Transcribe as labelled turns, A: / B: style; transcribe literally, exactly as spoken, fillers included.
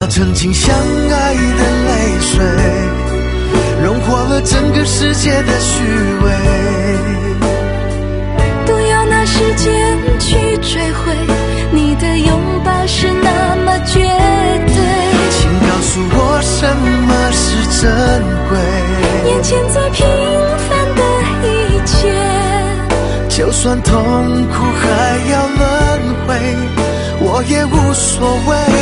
A: 曾经相爱的泪水，融化了整个世界的虚伪。
B: 不要拿时间去追回，你的拥抱是那么绝对。
A: 请告诉我什么是珍贵，
B: 眼前最平凡的一切，
A: 就算痛苦还要轮回，我也无所谓。